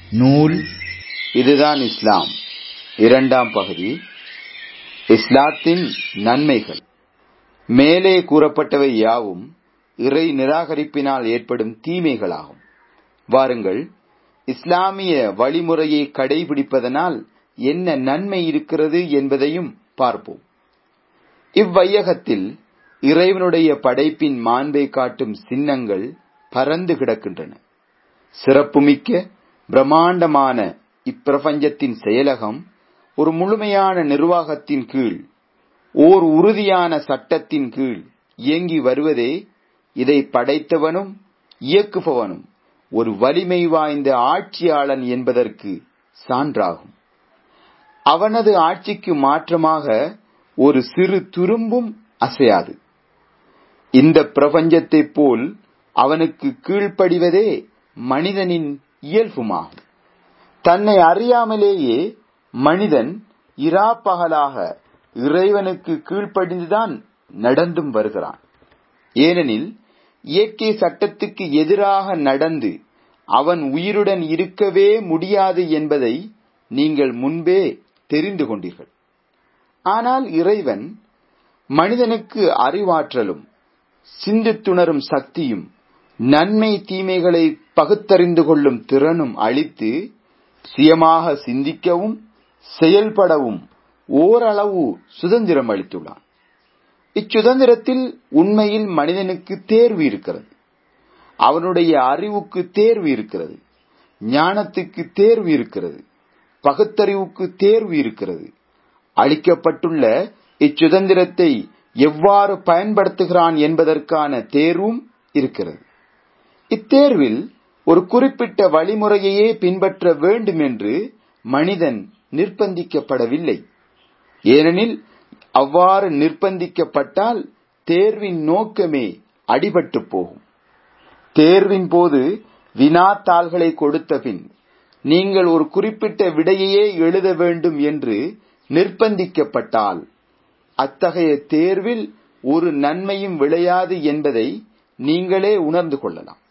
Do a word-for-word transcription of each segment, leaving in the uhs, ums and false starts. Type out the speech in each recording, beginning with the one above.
நூல் இதுதான் இஸ்லாம். இரண்டாம் பகுதி, இஸ்லாத்தின் நன்மைகள். மேலே கூறப்பட்டவை யாவும் இறை நிராகரிப்பினால் ஏற்படும் தீமைகளாகும். வாருங்கள், இஸ்லாமிய வழிமுறையை கடைபிடிப்பதனால் என்ன நன்மை இருக்கிறது என்பதையும் பார்ப்போம். இவ்வையகத்தில் இறைவனுடைய படைப்பின் மாண்பை காட்டும் சின்னங்கள் பரந்து கிடக்கின்றன. சிறப்புமிக்க பிரம்மாண்டமான இப்பிரபஞ்சத்தின் செயலகம் ஒரு முழுமையான நிர்வாகத்தின் கீழ், ஓர் உறுதியான சட்டத்தின் கீழ் இயங்கி வருவதே இதை படைத்தவனும் இயக்குபவனும் ஒரு வலிமை வாய்ந்த ஆட்சியாளன் என்பதற்கு சான்றாகும். அவனது ஆட்சிக்கு மாற்றமாக ஒரு சிறு துரும்பும் அசையாது. இந்த பிரபஞ்சத்தை போல் அவனுக்கு கீழ்ப்படிவதே மனிதனின் இயல்புமாகும். தன்னை அறியாமலேயே மனிதன் இராப்பகலாக இறைவனுக்கு கீழ்ப்படிந்துதான் நடந்தும் வருகிறான். ஏனெனில் இயற்கை சட்டத்துக்கு எதிராக நடந்து அவன் உயிருடன் இருக்கவே முடியாது என்பதை நீங்கள் முன்பே தெரிந்து கொண்டீர்கள். ஆனால் இறைவன் மனிதனுக்கு அறிவாற்றலும் சிந்தித்துணரும் சக்தியும் நன்மை தீமைகளை பகுத்தறிந்து கொள்ளும் திறனும் அளித்து சுயமாக சிந்திக்கவும் செயல்படவும் ஓரளவு சுதந்திரம் அளித்துள்ளான். இச்சுதந்திரத்தில் உண்மையில் மனிதனுக்கு தேர்வு இருக்கிறது. அவனுடைய அறிவுக்கு தேர்வு இருக்கிறது, ஞானத்துக்கு தேர்வு இருக்கிறது, பகுத்தறிவுக்கு தேர்வு இருக்கிறது. அளிக்கப்பட்டுள்ள இச்சுதந்திரத்தை எவ்வாறு பயன்படுத்துகிறான் என்பதற்கான தேர்வும் இருக்கிறது. இத்தேர்வில் ஒரு குறிப்பிட்ட வழிமுறையையே பின்பற்ற வேண்டும் என்று மனிதன் நிர்பந்திக்கப்படவில்லை. ஏனெனில் அவ்வாறு நிர்பந்திக்கப்பட்டால் தேர்வின் நோக்கமே அடிபட்டு போகும். தேர்வின் போது வினாத்தாள்களை கொடுத்த பின் நீங்கள் ஒரு குறிப்பிட்ட விடையையே எழுத வேண்டும் என்று நிர்பந்திக்கப்பட்டால் அத்தகைய தேர்வில் ஒரு நன்மையும் விளையாது என்பதை நீங்களே உணர்ந்து கொள்ளலாம்.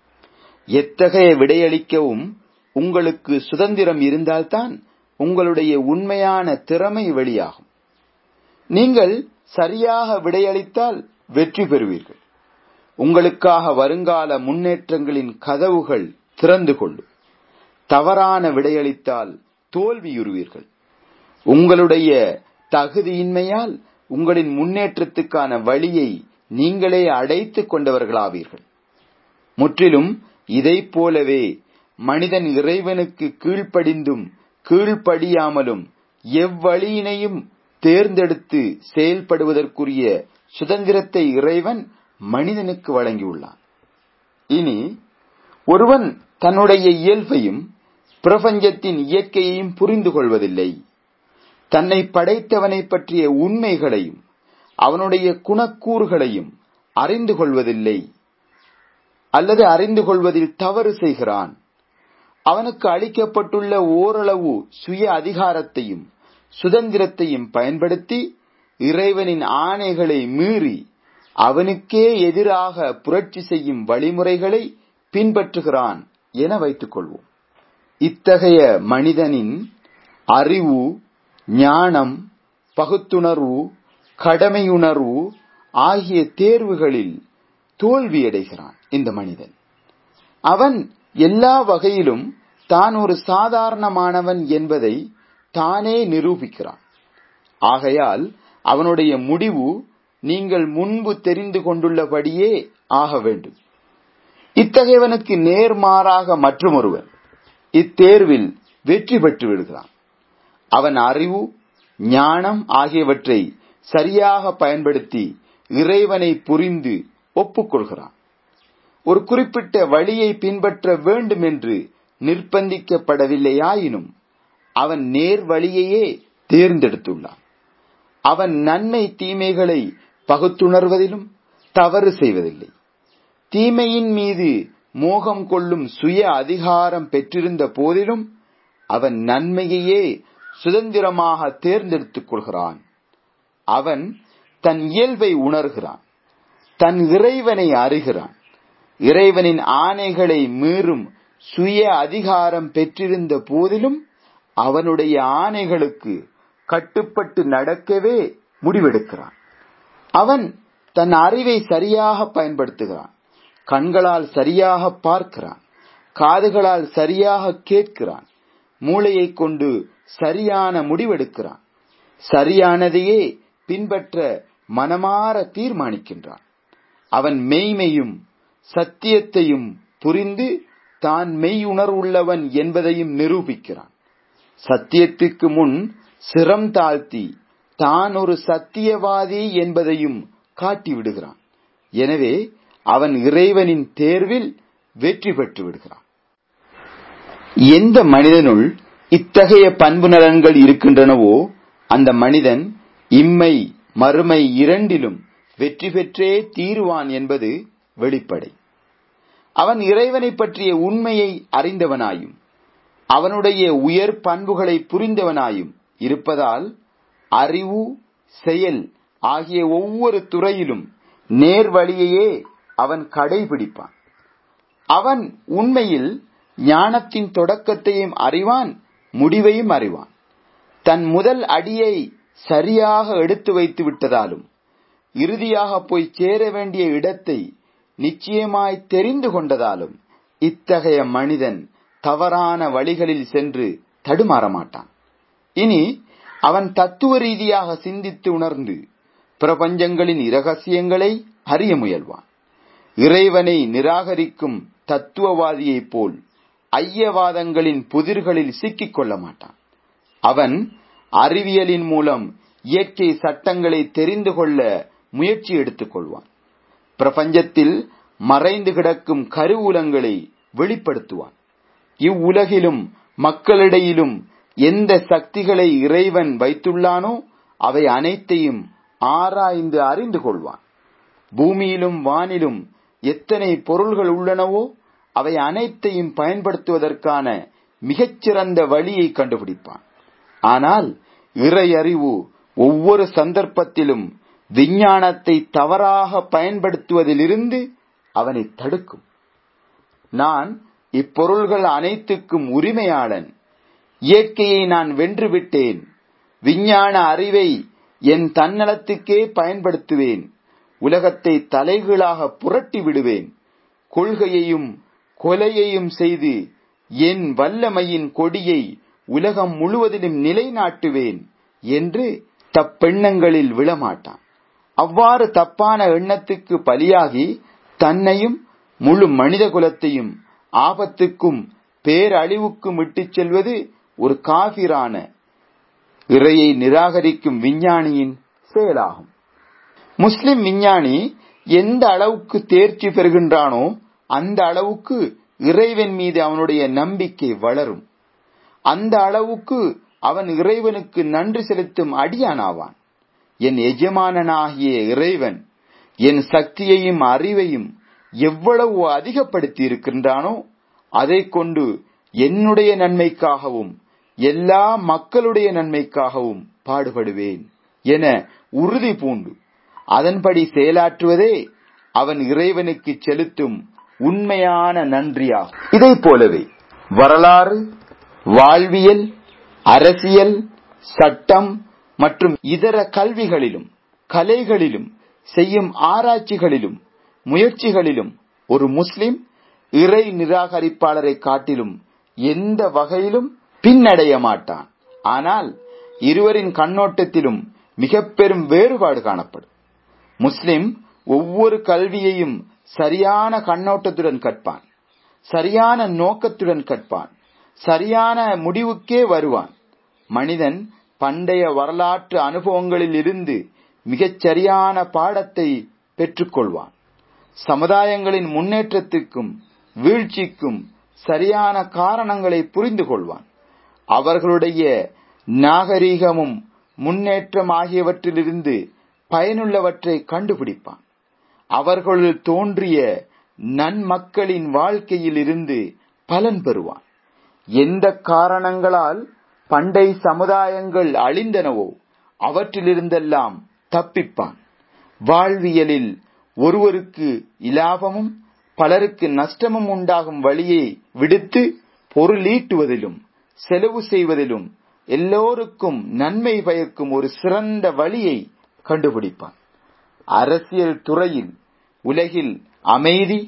எத்தகைய விடையளிக்கவும் உங்களுக்கு சுதந்திரம் இருந்தால்தான் உங்களுடைய உண்மையான திறமை வெளியாகும். நீங்கள் சரியாக விடையளித்தால் வெற்றி பெறுவீர்கள். உங்களுக்காக வருங்கால முன்னேற்றங்களின் கதவுகள் திறந்து கொள்ளும். தவறான விடையளித்தால் தோல்வியுறுவீர்கள். உங்களுடைய தகுதியின்மையால் உங்களின் முன்னேற்றத்துக்கான வழியை நீங்களே அடைத்துக் கொண்டவர்களாவீர்கள். முற்றிலும் இதை போலவே மனிதன் இறைவனுக்கு கீழ்ப்படிந்தும் கீழ்ப்படியாமலும் எவ்வழியினையும் தேர்ந்தெடுத்து செயல்படுவதற்குரிய சுதந்திரத்தை இறைவன் மனிதனுக்கு வழங்கியுள்ளான். இனி ஒருவன் தன்னுடைய இயல்பையும் பிரபஞ்சத்தின் இயற்கையையும் புரிந்து கொள்வதில்லை, தன்னை படைத்தவனை பற்றிய உண்மைகளையும் அவனுடைய குணக்கூறுகளையும் அறிந்து கொள்வதில்லை அல்லது அறிந்து கொள்வதில் தவறு செய்கிறான். அவனுக்கு அளிக்கப்பட்டுள்ள ஓரளவு சுய அதிகாரத்தையும் சுதந்திரத்தையும் பயன்படுத்தி இறைவனின் ஆணைகளை மீறி அவனுக்கே எதிராக புரட்சி செய்யும் வழிமுறைகளை பின்பற்றுகிறான் என வைத்துக் கொள்வோம். இத்தகைய மனிதனின் அறிவு, ஞானம், பகுத்துணர்வு, கடமையுணர்வு ஆகிய தேர்வுகளில் தோல்வியடைகிறான். இந்த மனிதன் அவன் எல்லா வகையிலும் தான் ஒரு சாதாரணமானவன் என்பதை தானே நிரூபிக்கிறான். ஆகையால் அவனுடைய முடிவு நீங்கள் முன்பு தெரிந்து கொண்டுள்ளபடியே ஆக வேண்டும். இத்தகையவனுக்கு நேர்மாறாக மற்றொருவன் இத்தேர்வில் வெற்றி பெற்று விடுகிறான். அவன் அறிவு, ஞானம் ஆகியவற்றை சரியாக பயன்படுத்தி இறைவனை புரிந்து ஒப்புக்கொள்கிறான். ஒரு குறிப்பிட்ட வழியை பின்பற்ற வேண்டும் என்று நிர்பந்திக்கப்படவில்லையாயினும் அவன் நேர் வழியையே தேர்ந்தெடுத்துள்ளான். அவன் நன்மை தீமைகளை பகுத்துணர்வதிலும் தவறு செய்வதில்லை. தீமையின் மீது மோகம் கொள்ளும் சுய அதிகாரம் பெற்றிருந்த போதிலும் அவன் நன்மையையே சுதந்திரமாக தேர்ந்தெடுத்துக் கொள்கிறான். அவன் தன் இயல்பை உணர்கிறான், தன் இறைவனை அறிகிறான். இறைவனின் ஆணைகளை மீறும் சுய அதிகாரம் பெற்றிருந்த போதிலும் அவனுடைய ஆணைகளுக்கு கட்டுப்பட்டு நடக்கவே முடிவெடுக்கிறான். அவன் தன் அறிவை சரியாக பயன்படுத்துகிறான். கண்களால் சரியாக பார்க்கிறான், காதுகளால் சரியாக கேட்கிறான், மூளையை கொண்டு சரியான முடிவெடுக்கிறான், சரியானதையே பின்பற்ற மனமாற தீர்மானிக்கின்றான். அவன் மெய்மையும் சத்தியத்தையும் புரிந்து தான் மெய் உணர்வுள்ளவன் என்பதையும் நிரூபிக்கிறான். சத்தியத்துக்கு முன் சிரம் தாழ்த்தி தான் ஒரு சத்தியவாதி என்பதையும் காட்டிவிடுகிறான். எனவே அவன் இறைவனின் தேர்வில் வெற்றி பெற்று விடுகிறான். எந்த மனிதனுள் இத்தகைய பண்பு நலன்கள் இருக்கின்றனவோ அந்த மனிதன் இம்மை மறுமை இரண்டிலும் வெற்றி பெற்றே தீருவான் என்பது வெளிப்படை. அவன் இறைவனை பற்றிய உண்மையை அறிந்தவனாயும் அவனுடைய உயர் பண்புகளை புரிந்தவனாயும் இருப்பதால் அறிவு, செயல் ஆகிய ஒவ்வொரு துறையிலும் நேர்வழியையே அவன் கடைபிடிப்பான். அவன் உண்மையில் ஞானத்தின் தொடக்கத்தையும் அறிவான், முடிவையும் அறிவான். தன் முதல் அடியை சரியாக எடுத்து வைத்து விட்டதாலும் இறுதியாக போய் சேர வேண்டிய இடத்தை நிச்சயமாய் தெரிந்து கொண்டதாலும் இத்தகைய மனிதன் தவறான வழிகளில் சென்று தடுமாற மாட்டான். இனி அவன் தத்துவ ரீதியாக சிந்தித்து உணர்ந்து பிரபஞ்சங்களின் இரகசியங்களை அறிய முயல்வான். இறைவனை நிராகரிக்கும் தத்துவவாதியைப் போல் ஐயவாதங்களின் புதிர்களில் சிக்கிக் கொள்ள மாட்டான். அவன் அறிவியலின் மூலம் இயற்கை சட்டங்களை தெரிந்து கொள்ள முயற்சி எடுத்துக் கொள்வான். பிரபஞ்சத்தில் மறைந்து கிடக்கும் கருவூலங்களை வெளிப்படுத்துவான். இவ்வுலகிலும் மக்களிடையிலும் எந்த சக்திகளை இறைவன் வைத்துள்ளானோ அவை அனைத்தையும் ஆராய்ந்து அறிந்து கொள்வான். பூமியிலும் வானிலும் எத்தனை பொருள்கள் உள்ளனவோ அவை அனைத்தையும் பயன்படுத்துவதற்கான மிகச்சிறந்த வழியை கண்டுபிடிப்பான். ஆனால் இறை அறிவு ஒவ்வொரு சந்தர்ப்பத்திலும் விஞ்ஞானத்தை தவறாக பயன்படுத்துவதிலிருந்து அவனை தடுக்கும். நான் இப்பொருள்கள் அனைத்துக்கும் உரிமையாளன், இயற்கையை நான் வென்றுவிட்டேன், விஞ்ஞான அறிவை என் தன்னலத்துக்கே பயன்படுத்துவேன், உலகத்தை தலைகீழாக புரட்டி விடுவேன், கொள்கையையும் கொலையையும் செய்து என் வல்லமையின் கொடியை உலகம் முழுவதிலும் நிலைநாட்டுவேன் என்று தப்பெண்ணங்களில் விழமாட்டான். அவ்வாறு தப்பான எண்ணத்துக்கு பலியாகி தன்னையும் முழு மனித குலத்தையும் ஆபத்துக்கும் பேரழிவுக்கும் இட்டுச் செல்வது ஒரு காபிரான இறையை நிராகரிக்கும் விஞ்ஞானியின் செயலாகும். முஸ்லிம் விஞ்ஞானி எந்த அளவுக்கு தேர்ச்சி பெறுகின்றானோ அந்த அளவுக்கு இறைவன் மீது அவனுடைய நம்பிக்கை வளரும். அந்த அளவுக்கு அவன் இறைவனுக்கு நன்றி செலுத்தும் அடியானாவான். என் எஜமானனாகிய இறைவன் என் சக்தியையும் அறிவையும் எவ்வளவு அதிகப்படுத்தி இருக்கின்றானோ அதை கொண்டு என்னுடைய நன்மைக்காகவும் எல்லா மக்களுடைய நன்மைக்காகவும் பாடுபடுவேன் என உறுதி பூண்டு அதன்படி செயலாற்றுவதே அவன் இறைவனுக்கு செலுத்தும் உண்மையான நன்றியாகும். இதை போலவே வரலாறு, வாழ்வியல், அரசியல், சட்டம் மற்றும் இதர கல்விகளிலும் கலைகளிலும் செய்யும் ஆராய்ச்சிகளிலும் முயற்சிகளிலும் ஒரு முஸ்லிம் இறை நிராகரிப்பாளரை காட்டிலும் எந்த வகையிலும் பின்னடைய மாட்டான். ஆனால் இருவரின் கண்ணோட்டத்திலும் மிக பெரும் வேறுபாடு காணப்படும். முஸ்லிம் ஒவ்வொரு கல்வியையும் சரியான கண்ணோட்டத்துடன் கற்பான், சரியான நோக்கத்துடன் கற்பான், சரியான முடிவுக்கே வருவான். மனிதன் பண்டைய வரலாற்று அனுபவங்களில் இருந்து மிகச் சரியான பாடத்தை பெற்றுக்கொள்வான். சமுதாயங்களின் முன்னேற்றத்துக்கும் வீழ்ச்சிக்கும் சரியான காரணங்களை புரிந்து கொள்வான். அவர்களுடைய நாகரீகமும் முன்னேற்றம் ஆகியவற்றிலிருந்து பயனுள்ளவற்றை கண்டுபிடிப்பான். அவர்களுள் தோன்றிய நன்மக்களின் வாழ்க்கையில் இருந்து பலன் பெறுவான். எந்த காரணங்களால் பண்டை சமுதாயங்கள் அழிந்தனவோ அவற்றிலிருந்தெல்லாம் தப்பிப்பான். வாழ்வியலில் ஒருவருக்கு இலாபமும் பலருக்கு நஷ்டமும் உண்டாகும் வழியை விடுத்து பொருளீட்டுவதிலும் செலவு செய்வதிலும் எல்லோருக்கும் நன்மை பயக்கும் ஒரு சிறந்த வழியை கண்டுபிடிப்பான். அரசியல் துறையில் உலகில் அமைதி,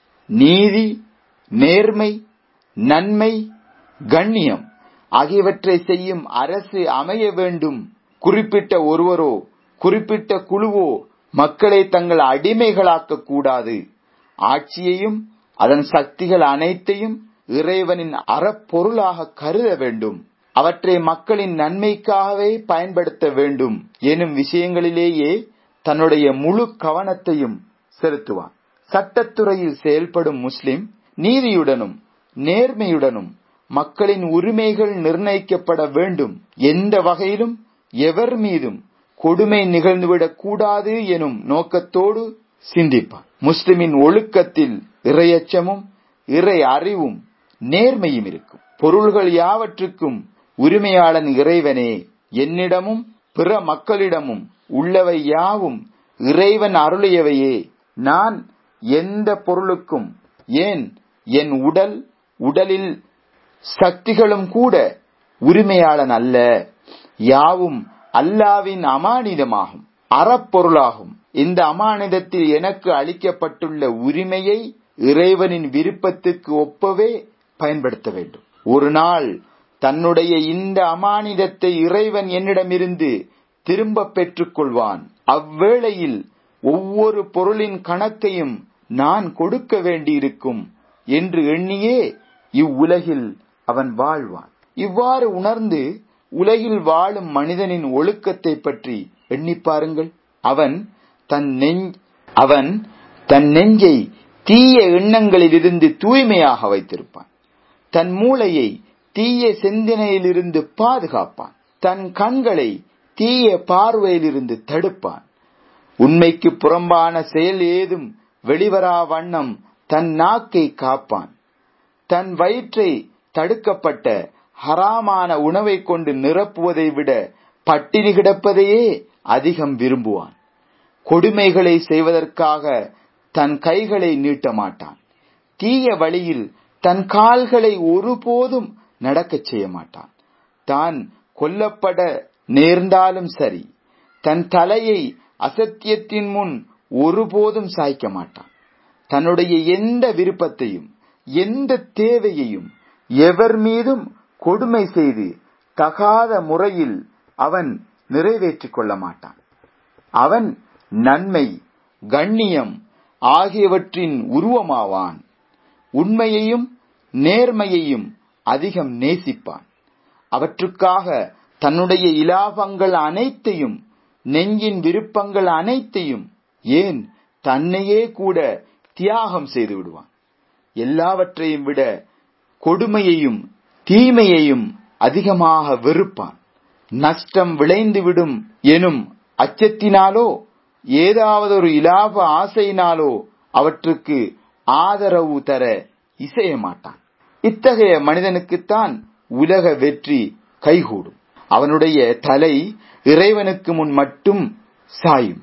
நீதி, நேர்மை, நன்மை, கண்ணியம் ஆகியவற்றை செய்யும் அரசு அமைய வேண்டும். குறிப்பிட்ட ஒருவரோ குறிப்பிட்ட குழுவோ மக்களை தங்கள் அடிமைகளாக்க கூடாது. ஆட்சியையும் அதன் சக்திகள் அனைத்தையும் இறைவனின் அறப்பொருளாக கருத வேண்டும். அவற்றை மக்களின் நன்மைக்காகவே பயன்படுத்த வேண்டும் எனும் விஷயங்களிலேயே தன்னுடைய முழு கவனத்தையும் செலுத்துவான். சட்டத்துறையில் செயல்படும் முஸ்லிம் நீதியுடனும் நேர்மையுடனும் மக்களின் உரிமைகள் நிர்ணயிக்கப்பட வேண்டும். எந்த வகையிலும் எவர் மீதும் கொடுமை நிகழ்ந்துவிடக் கூடாது எனும் நோக்கத்தோடு சிந்திப்பான். முஸ்லிமின் ஒழுக்கத்தில் இறையச்சமும் இறை அறிவும் நேர்மையும் இருக்கும். பொருள்கள் யாவற்றுக்கும் உரிமையாளன் இறைவனே. என்னிடமும் பிற மக்களிடமும் உள்ளவை யாவும் இறைவன் அருளியவையே. நான் எந்த பொருளுக்கும், ஏன் என் உடல் உடலில் சக்திகளும் கூட உரிமையாளன் அல்ல. யாவும் அல்லாவின் அமானிதமாகும், அறப்பொருளாகும். இந்த அமானிதத்தில் எனக்கு அளிக்கப்பட்டுள்ள உரிமையை இறைவனின் விருப்பத்துக்கு ஒப்பவே பயன்படுத்த வேண்டும். ஒரு நாள் தன்னுடைய இந்த அமானிதத்தை இறைவன் என்னிடமிருந்து திரும்ப பெற்றுக் கொள்வான். அவ்வேளையில் ஒவ்வொரு பொருளின் கணக்கையும் நான் கொடுக்க வேண்டியிருக்கும் என்று எண்ணியே இவ்வுலகில் அவன் வாழ்வான். இவ்வாறு உணர்ந்து உலகில் வாழும் மனிதனின் ஒழுக்கத்தை பற்றி எண்ணி பாருங்கள். அவன் தன் நெஞ் அவன் தன் நெஞ்சை தீய எண்ணங்களிலிருந்து தூய்மையாக வைத்திருப்பான். தன் மூளையை தீய சிந்தனையிலிருந்து பாதுகாப்பான். தன் கண்களை தீய பார்வையிலிருந்து தடுப்பான். உண்மைக்கு புறம்பான செயல் ஏதும் வெளிவரா வண்ணம் தன் நாக்கை காப்பான். தன் வயிற்றை தடுக்கப்பட்ட ஹராமான உணவை கொண்டு நிரப்புவதை விட பட்டினி கிடப்பதையே அதிகம் விரும்புவான். கொடுமைகளை செய்வதற்காக தன் கைகளை நீட்ட மாட்டான். தீய வழியில் தன் கால்களை ஒருபோதும் நடக்கச் செய்ய மாட்டான். தான் கொல்லப்பட நேர்ந்தாலும் சரி, தன் தலையை அசத்தியத்தின் முன் ஒருபோதும் சாய்க்க மாட்டான். தன்னுடைய எந்த விருப்பத்தையும் எந்த தேவையையும் எவர் மீதும் கொடுமை செய்து தகாத முறையில் அவன் நிறைவேற்றிக் கொள்ள மாட்டான். அவன் நன்மை, கண்ணியம் ஆகியவற்றின் உருவமாவான். உண்மையையும் நேர்மையையும் அதிகம் நேசிப்பான். அவற்றுக்காக தன்னுடைய இலாபங்கள் அனைத்தையும், நெஞ்சின் விருப்பங்கள் அனைத்தையும், ஏன் தன்னையே கூட தியாகம் செய்து விடுவான். எல்லாவற்றையும் விட கொடுமையையும் தீமையையும் அதிகமாக வெறுப்பான். நஷ்டம் விளைந்துவிடும் எனும் அச்சத்தினாலோ ஏதாவது ஒரு இலாப ஆசையினாலோ அவற்றுக்கு ஆதரவு தர இசைய மாட்டான். இத்தகைய மனிதனுக்குத்தான் உலக வெற்றி கைகூடும். அவனுடைய தலை இறைவனுக்கு முன் மட்டும் சாயும்.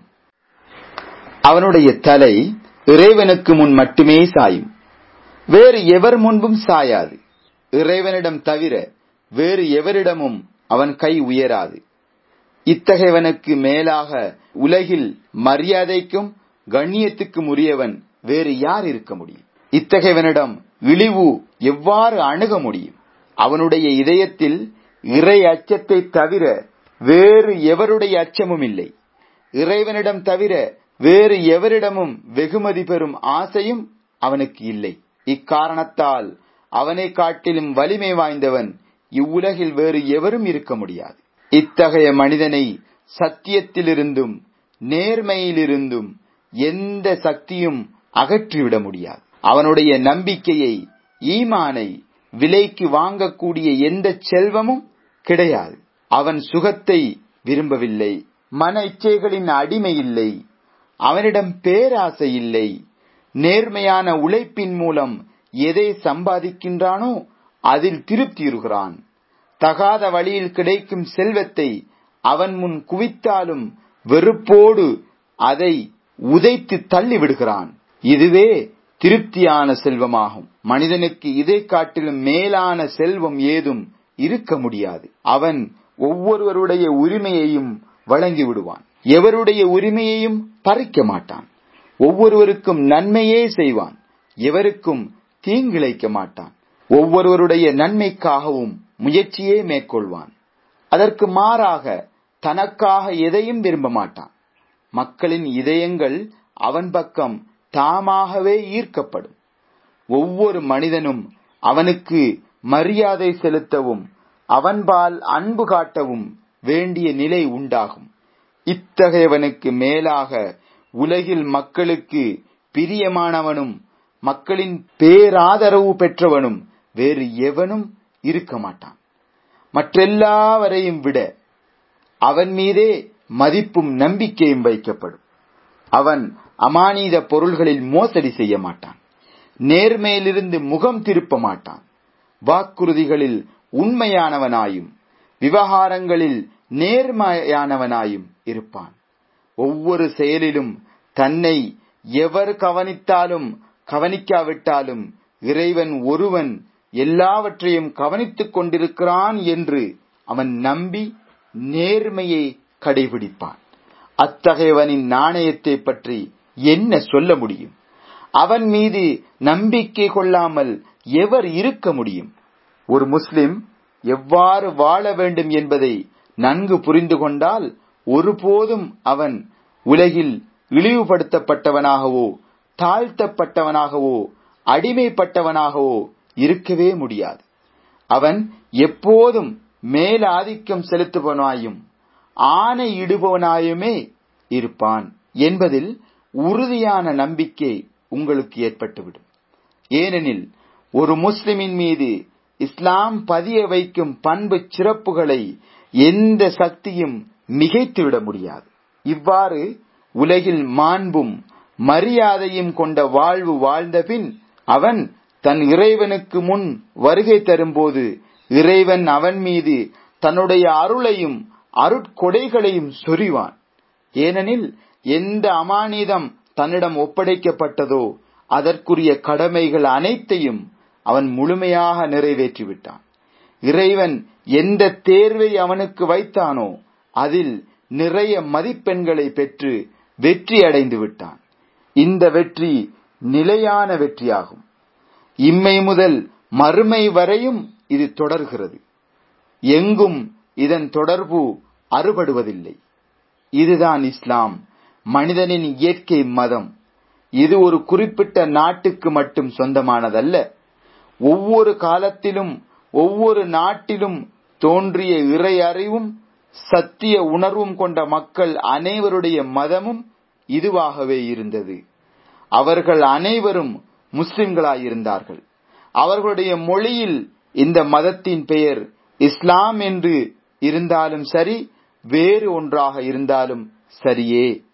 அவனுடைய தலை இறைவனுக்கு முன் மட்டுமே சாயும். வேறு எவர் முன்பும் சாயாது. இறைவனிடம் தவிர வேறு எவரிடமும் அவன் கை உயராது. இத்தகையவனுக்கு மேலாக உலகில் மரியாதைக்கும் கண்ணியத்துக்கும் உரியவன் வேறு யார் இருக்க முடியும்? இத்தகையவனிடம் இழிவு எவ்வாறு அணுக முடியும்? அவனுடைய இதயத்தில் இறை அச்சத்தை தவிர வேறு எவருடைய அச்சமும் இல்லை. இறைவனிடம் தவிர வேறு எவரிடமும் வெகுமதி பெறும் ஆசையும் அவனுக்கு இல்லை. இக்காரணத்தால் அவனை காட்டிலும் வலிமை வாய்ந்தவன் இவ்வுலகில் வேறு எவரும் இருக்க முடியாது. இத்தகைய மனிதனை சத்தியத்திலிருந்தும் நேர்மையிலிருந்தும் எந்த சக்தியும் அகற்றிவிட முடியாது. அவனுடைய நம்பிக்கையை, ஈமானை விலைக்கு வாங்கக்கூடிய எந்த செல்வமும் கிடையாது. அவன் சுகத்தை விரும்பவில்லை, மன இச்சைகளின் அடிமை இல்லை, அவனிடம் பேராசை இல்லை. நேர்மையான உழைப்பின் மூலம் எதை சம்பாதிக்கின்றானோ அதில் திருப்தியுறுகிறான். தகாத வழியில் கிடைக்கும் செல்வத்தை அவன் முன் குவித்தாலும் வெறுப்போடு அதை உதைத்து தள்ளி விடுகிறான். இதுவே திருப்தியான செல்வமாகும். மனிதனுக்கு இதை காட்டிலும் மேலான செல்வம் ஏதும் இருக்க முடியாது. அவன் ஒவ்வொருவருடைய உரிமையையும் வழங்கி விடுவான். எவருடைய உரிமையையும் பறிக்க மாட்டான். ஒவ்வொருவருக்கும் நன்மையே செய்வான். எவருக்கும் தீங்கிழைக்க மாட்டான். ஒவ்வொருவருடைய நன்மைக்காகவும் முயற்சியே மேற்கொள்வான். அதற்கு மாறாக தனக்காக எதையும் விரும்ப மாட்டான். மக்களின் இதயங்கள் அவன் பக்கம் தாமாகவே ஈர்க்கப்படும். ஒவ்வொரு மனிதனும் அவனுக்கு மரியாதை செலுத்தவும் அவன்பால் அன்பு காட்டவும் வேண்டிய நிலை உண்டாகும். இத்தகையவனுக்கு மேலாக உலகில் மக்களுக்கு பிரியமானவனும் மக்களின் பேராதரவு பெற்றவனும் வேறு எவனும் இருக்க மாட்டான். மற்றெல்லாவரையும் விட அவன் மீதே மதிப்பும் நம்பிக்கையும் வைக்கப்படும். அவன் அமானித பொருள்களில் மோசடி செய்ய மாட்டான். நேர்மையிலிருந்து முகம் திருப்ப மாட்டான். வாக்குறுதிகளில் உண்மையானவனாயும் விவகாரங்களில் நேர்மையானவனாயும் இருப்பான். ஒவ்வொரு செயலிலும் தன்னை எவர் கவனித்தாலும் கவனிக்காவிட்டாலும் இறைவன் ஒருவன் எல்லாவற்றையும் கவனித்துக் கொண்டிருக்கிறான் என்று அவன் நம்பி நேர்மையை கடைபிடிப்பான். அத்தகையவனின் நாணயத்தை பற்றி என்ன சொல்ல முடியும்? அவன் மீது நம்பிக்கை கொள்ளாமல் எவர் இருக்க முடியும்? ஒரு முஸ்லிம் எவ்வாறு வாழ வேண்டும் என்பதை நன்கு புரிந்து கொண்டால் ஒருபோதும் அவன் உலகில் இழிவுபடுத்தப்பட்டவனாகவோ தாழ்த்தப்பட்டவனாகவோ அடிமைப்பட்டவனாகவோ இருக்கவே முடியாது. அவன் எப்போதும் மேலாதிக்கம் செலுத்துபவனாயும் ஆணையிடுபவனாயுமே இருப்பான் என்பதில் உறுதியான நம்பிக்கை உங்களுக்கு ஏற்பட்டுவிடும். ஏனெனில் ஒரு முஸ்லிமின் மீது இஸ்லாம் பதிய வைக்கும் பண்பு சிறப்புகளை எந்த சக்தியும் மிகைத்துவிட முடியாது. இவ்வாறு உலகில் மாண்பும் மரியாதையும் கொண்ட வாழ்வு வாழ்ந்த பின் அவன் தன் இறைவனுக்கு முன் வருகை தரும்போது இறைவன் அவன் மீது தன்னுடைய அருளையும் அருட்கொடைகளையும் சொரிவான். ஏனெனில் எந்த அமானிதம் தன்னிடம் ஒப்படைக்கப்பட்டதோ அதற்குரிய கடமைகள் அனைத்தையும் அவன் முழுமையாக நிறைவேற்றிவிட்டான். இறைவன் எந்த தேர்வை அவனுக்கு வைத்தானோ அதில் நிறைய மதிப்பெண்களை பெற்று வெற்றி அடைந்து விட்டான். இந்த வெற்றி நிலையான வெற்றியாகும். இம்மை முதல் மறுமை வரையும் இது தொடர்கிறது. எங்கும் இதன் தொடர்பு அறுபடுவதில்லை. இதுதான் இஸ்லாம், மனிதனின் இயற்கை மதம். இது ஒரு குறிப்பிட்ட நாட்டுக்கு மட்டும் சொந்தமானதல்ல. ஒவ்வொரு காலத்திலும் ஒவ்வொரு நாட்டிலும் தோன்றிய இறை அறிவும் சத்திய உணர்வும் கொண்ட மக்கள் அனைவருடைய மதமும் இதுவாகவே இருந்தது. அவர்கள் அனைவரும் முஸ்லிம்களாயிருந்தார்கள். அவர்களுடைய மொழியில் இந்த மதத்தின் பெயர் இஸ்லாம் என்று இருந்தாலும் சரி, வேறு ஒன்றாக இருந்தாலும் சரியே.